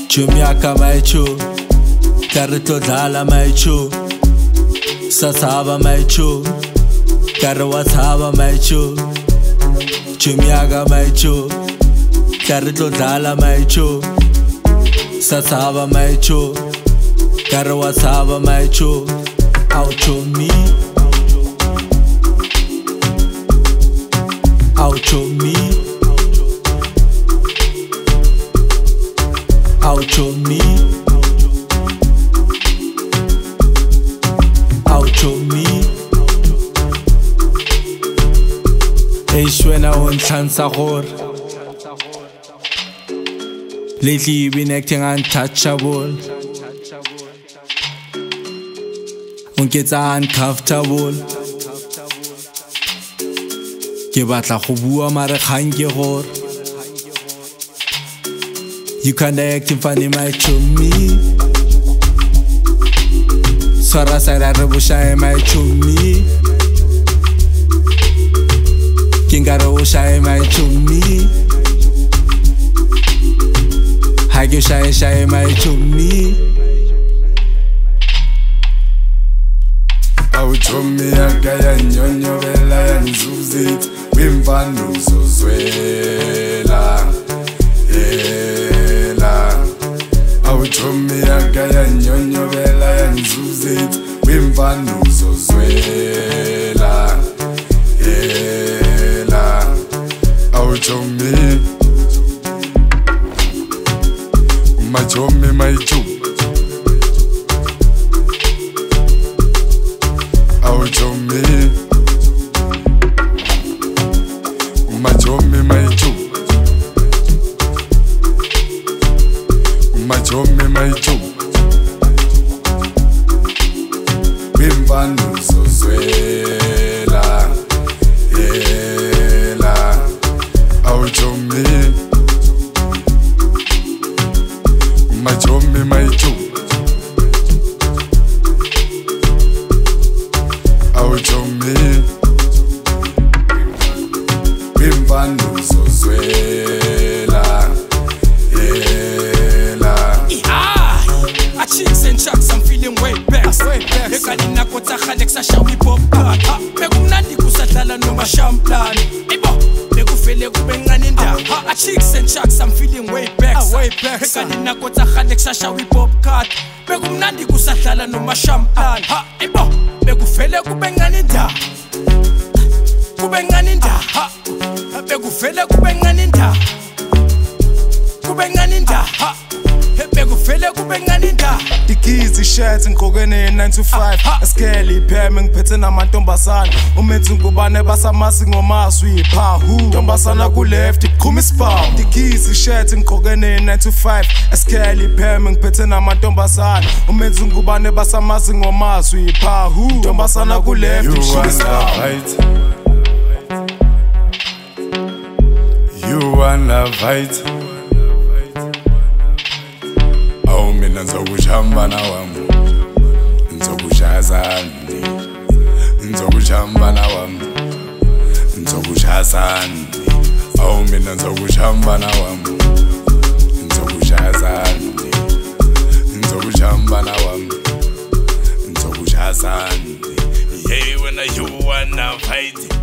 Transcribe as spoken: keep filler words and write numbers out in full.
Chumiaka maichu, Karito dala maichu, Sasaba maichu, Karawataba maichu, Chumiaka maichu, Karito dala maichu, Sasaba maichu, Karawataba maichu, Auto me, Auto me, Auto me, Auto me. Ishwena unhlansa gore. Lately you've been acting untouchable. Unketsa uncomfortable. Ke batla go bua mare kgang ke gore you kinda acting funny, my chummy. Swara sara rebusha, my chummy. Kingara usha, my chummy. Hagyo shy shy, my chummy. Au chummy agaya nyonyo vela ya nzuzit. Wimvanu zozwela. Chomi agaya nyonyo vela ya nzuzit Wimvanu zozwela Ela Au chomi Ma chomi maichu Au chomi Ma chomi maichu Machomi maichu Wimvanu zozwela Ela Au chomi Machomi maichu Au chomi Wimvanu zozwela Chicks and chucks, I'm feeling way back. Ekali nakota khalexa shawi pop card. Bekumnandi kusadlala noma shamplan. Ebo, bekufele kube ngani ndaba. A chicks and chucks, I'm feeling way back. Ekali nakota khalexa shawi pop card. Bekumnandi kusadlala noma shamplan. Ebo, bekufele kube ngani ndaba. Kube ngani ndaba. Bekufele kube ngani ndaba. Kube ngani ndaba. Bekufele kube ngani ndaba. The keys, the shirts, and ngogene nine to five. Askeli, payment, petting a man tombasan. Umetungubane basamasi ngomaswi. Pahu, tombasana ku left, kumi spam. The keys, the shirts, and ngogene nine to five. Askeli, payment, petting a man tombasan. Umetungubane basamasi ngomaswi. Pahu, tombasana ku left, kumi spam. You wanna fight? Awu mina ngizokushamba nawami ngizokushazana ngizokushamba nawami ngizokushazana awu mina ngizokushamba nawami ngizokushazana ngizokushamba nawami ngizokushazana hey when you wanna fight